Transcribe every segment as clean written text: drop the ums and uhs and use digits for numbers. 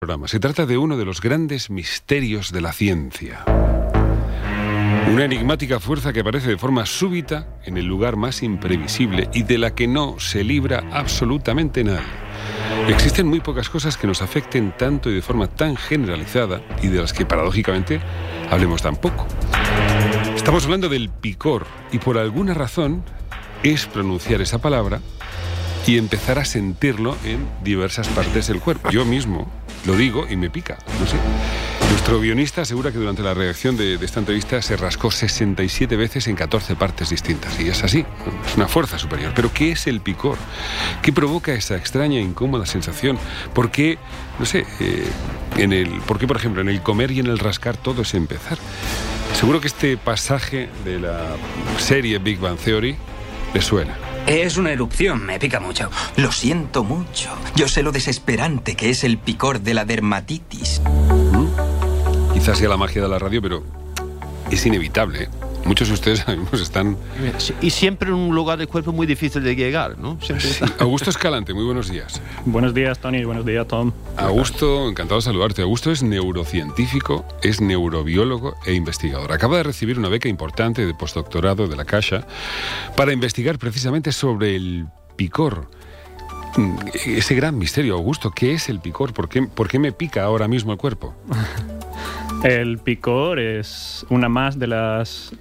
programa. Se trata de uno de los grandes misterios de la ciencia. Una enigmática fuerza que aparece de forma súbita en el lugar más imprevisible y de la que no se libra absolutamente nadie. Existen muy pocas cosas que nos afecten tanto y de forma tan generalizada y de las que paradójicamente hablemos tan poco. Estamos hablando del picor y por alguna razón es pronunciar esa palabra y empezar a sentirlo en diversas partes del cuerpo. Yo mismo lo digo y me pica, no sé. Nuestro guionista asegura que durante la redacción de esta entrevista se rascó 67 veces en 14 partes distintas. Y es así, es una fuerza superior. ¿Pero qué es el picor? ¿Qué provoca esa extraña e incómoda sensación? ¿Por qué, no sé, por qué, por ejemplo, en el comer y en el rascar todo es empezar? Seguro que este pasaje de la serie Big Bang Theory le suena. Es una erupción, me pica mucho. Lo siento mucho. Yo sé lo desesperante que es el picor de la dermatitis. Quizás sea la magia de la radio, pero es inevitable, ¿eh? Muchos de ustedes amigos están... Y siempre en un lugar del cuerpo muy difícil de llegar, ¿no? Siempre sí. Augusto Escalante, muy buenos días. Buenos días, Tony. Buenos días, Tom. Augusto, encantado de saludarte. Augusto es neurocientífico, es neurobiólogo e investigador. Acaba de recibir una beca importante de postdoctorado de la Caixa para investigar precisamente sobre el picor. Ese gran misterio, Augusto, ¿qué es el picor? ¿Por qué me pica ahora mismo el cuerpo? El picor es una más de las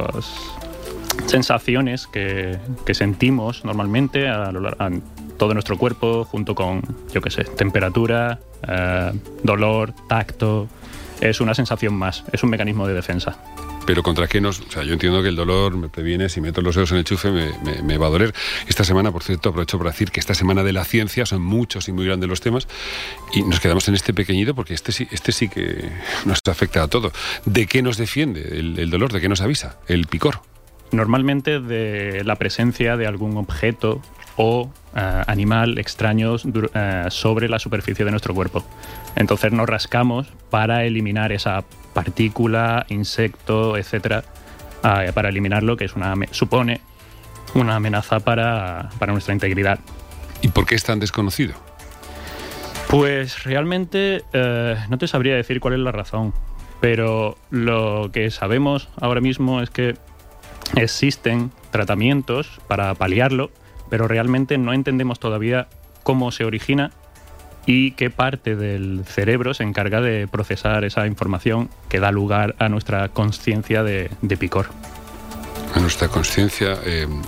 sensaciones que sentimos normalmente a todo nuestro cuerpo, junto con, temperatura, dolor, tacto. Es una sensación más, es un mecanismo de defensa. Pero ¿contra qué nos...? O sea, yo entiendo que el dolor me previene, si meto los dedos en el chufe me va a doler. Esta semana, por cierto, aprovecho para decir que esta semana de la ciencia son muchos y muy grandes los temas y nos quedamos en este pequeñito porque este sí que nos afecta a todo. ¿De qué nos defiende el dolor? ¿De qué nos avisa el picor? Normalmente de la presencia de algún objeto o animal extraños sobre la superficie de nuestro cuerpo. Entonces nos rascamos para eliminar esa partícula, insecto, etcétera, para eliminarlo, que supone una amenaza para nuestra integridad. ¿Y por qué es tan desconocido? Pues realmente no te sabría decir cuál es la razón, pero lo que sabemos ahora mismo es que existen tratamientos para paliarlo, pero realmente no entendemos todavía cómo se origina y qué parte del cerebro se encarga de procesar esa información que da lugar a nuestra consciencia de picor. A nuestra consciencia.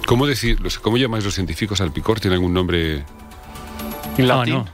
¿Cómo llamáis los científicos al picor? ¿Tiene algún nombre en latín? No.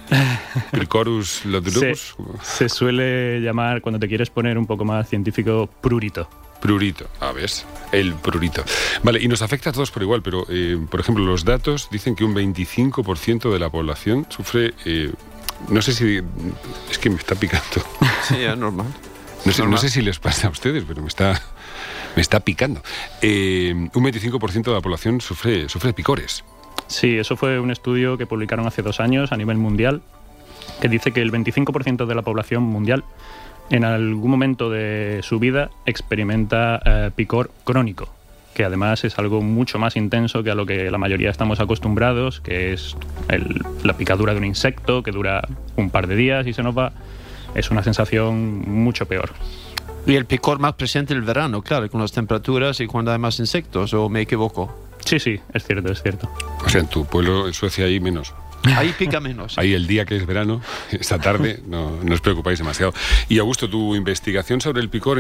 ¿Picorus latinus? Se suele llamar, cuando te quieres poner un poco más científico, prurito. Prurito, ¿ves? El prurito. Vale, y nos afecta a todos por igual, pero, por ejemplo, los datos dicen que un 25% de la población sufre... no sé si... Es que me está picando. Sí, es normal. No sé si les pasa a ustedes, pero me está picando. Un 25% de la población sufre picores. Sí, eso fue un estudio que publicaron hace 2 años a nivel mundial, que dice que el 25% de la población mundial en algún momento de su vida experimenta picor crónico, que además es algo mucho más intenso que a lo que la mayoría estamos acostumbrados, que es la picadura de un insecto que dura un par de días y se nos va. Es una sensación mucho peor. Y el picor más presente en el verano, claro, con las temperaturas y cuando hay más insectos, ¿o me equivoco? Sí, es cierto. O sea, en tu pueblo, en Suecia, hay menos. Ahí pica menos. Ahí el día que es verano, esta tarde, no os preocupáis demasiado. Y Augusto, tu investigación sobre el picor,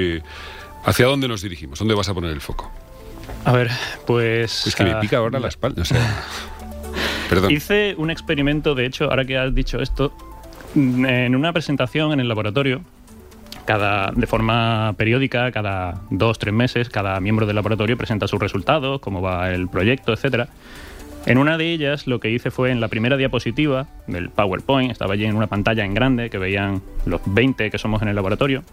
¿hacia dónde nos dirigimos? ¿Dónde vas a poner el foco? A ver, pues... Es que me pica ahora la espalda, o sea... Perdón. Hice un experimento, de hecho, ahora que has dicho esto, en una presentación en el laboratorio, de forma periódica, cada 2-3 meses, cada miembro del laboratorio presenta sus resultados, cómo va el proyecto, etcétera. En una de ellas lo que hice fue en la primera diapositiva del PowerPoint, estaba allí en una pantalla en grande que veían los 20 que somos en el laboratorio,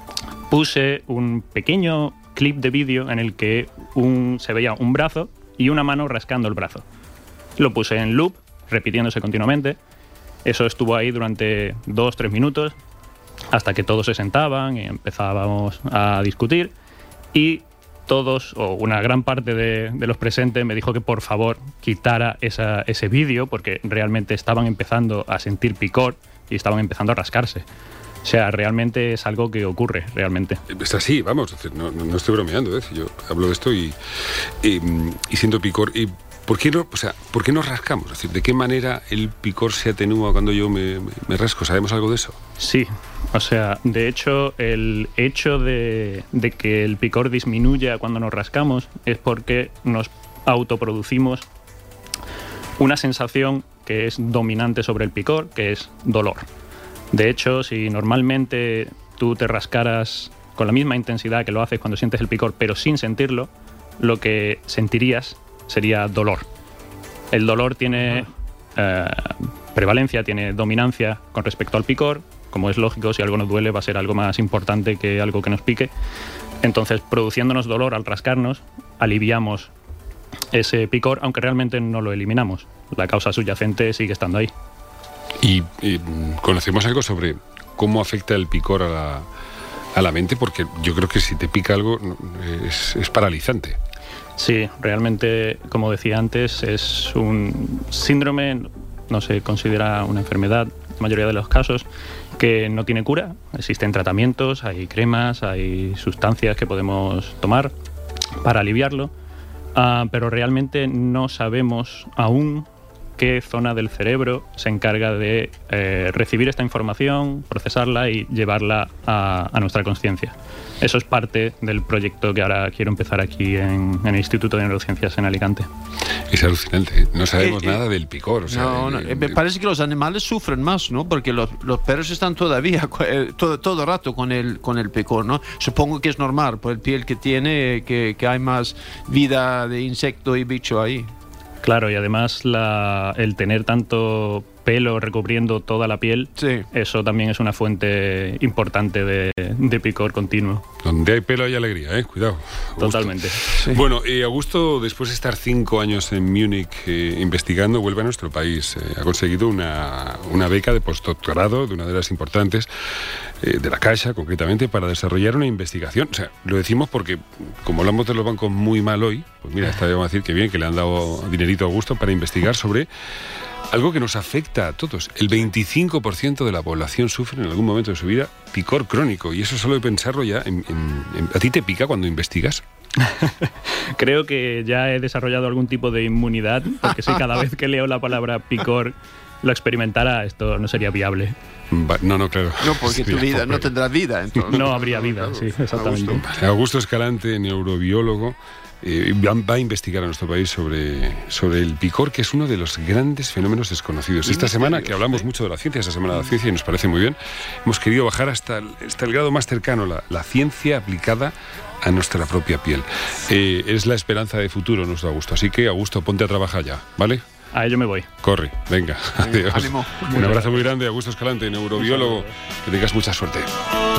puse un pequeño clip de vídeo en el que se veía un brazo y una mano rascando el brazo. Lo puse en loop, repitiéndose continuamente. Eso estuvo ahí durante 2-3 minutos hasta que todos se sentaban y empezábamos a discutir y todos, o una gran parte de los presentes, me dijo que por favor quitara ese vídeo porque realmente estaban empezando a sentir picor y estaban empezando a rascarse. O sea, realmente es algo que ocurre, realmente. Es así, vamos, no estoy bromeando, yo hablo de esto y siento picor. ¿Y por qué nos rascamos? Es decir, ¿de qué manera el picor se atenúa cuando yo me rasco? ¿Sabemos algo de eso? Sí, o sea, de hecho, el hecho de que el picor disminuya cuando nos rascamos es porque nos autoproducimos una sensación que es dominante sobre el picor, que es dolor. De hecho, si normalmente tú te rascaras con la misma intensidad que lo haces cuando sientes el picor, pero sin sentirlo, lo que sentirías sería dolor. El dolor tiene prevalencia, tiene dominancia con respecto al picor. Como es lógico, si algo nos duele va a ser algo más importante que algo que nos pique. Entonces, produciéndonos dolor al rascarnos, aliviamos ese picor, aunque realmente no lo eliminamos. La causa subyacente sigue estando ahí. ¿Y conocemos algo sobre cómo afecta el picor a la mente? Porque yo creo que si te pica algo es paralizante. Sí, realmente, como decía antes, es un síndrome, no se considera una enfermedad, en la mayoría de los casos, que no tiene cura. Existen tratamientos, hay cremas, hay sustancias que podemos tomar para aliviarlo, pero realmente no sabemos aún qué zona del cerebro se encarga de recibir esta información, procesarla y llevarla a nuestra conciencia. Eso es parte del proyecto que ahora quiero empezar aquí en el Instituto de Neurociencias en Alicante. Es alucinante, no sabemos nada del picor. O sea, me parece que los animales sufren más, ¿no? Porque los perros están todavía todo el rato con el picor, ¿no? Supongo que es normal, por el piel que tiene, que hay más vida de insecto y bicho ahí. Claro, y además el tener tanto pelo recubriendo toda la piel, sí, eso también es una fuente importante de picor continuo. Donde hay pelo hay alegría, cuidado. Augusto. Totalmente. Sí. Bueno, Augusto, después de estar 5 años en Múnich investigando, vuelve a nuestro país. Ha conseguido una beca de postdoctorado de una de las importantes de la Caixa, concretamente, para desarrollar una investigación. O sea, lo decimos porque, como hablamos de los bancos muy mal hoy, pues mira, vamos a decir que bien, que le han dado dinerito a Augusto para investigar sobre algo que nos afecta a todos. El 25% de la población sufre en algún momento de su vida picor crónico, y eso solo de pensarlo ya... ¿A ti te pica cuando investigas? Creo que ya he desarrollado algún tipo de inmunidad, porque si cada vez que leo la palabra picor lo experimentara, esto no sería viable. No, claro. No, porque tu vida no tendrá vida, entonces. No habría vida, sí, exactamente. Augusto Escalante, neurobiólogo, va a investigar a nuestro país sobre el picor, que es uno de los grandes fenómenos desconocidos. Esta semana, que hablamos mucho de la ciencia, esta semana de la ciencia, y nos parece muy bien, hemos querido bajar hasta el grado más cercano, la ciencia aplicada a nuestra propia piel. Es la esperanza de futuro, nuestro Augusto. Así que, Augusto, ponte a trabajar ya, ¿vale? A ello me voy. Corre, venga, adiós. Ánimo. Un abrazo muy grande, Augusto Escalante, neurobiólogo. Que tengas mucha suerte.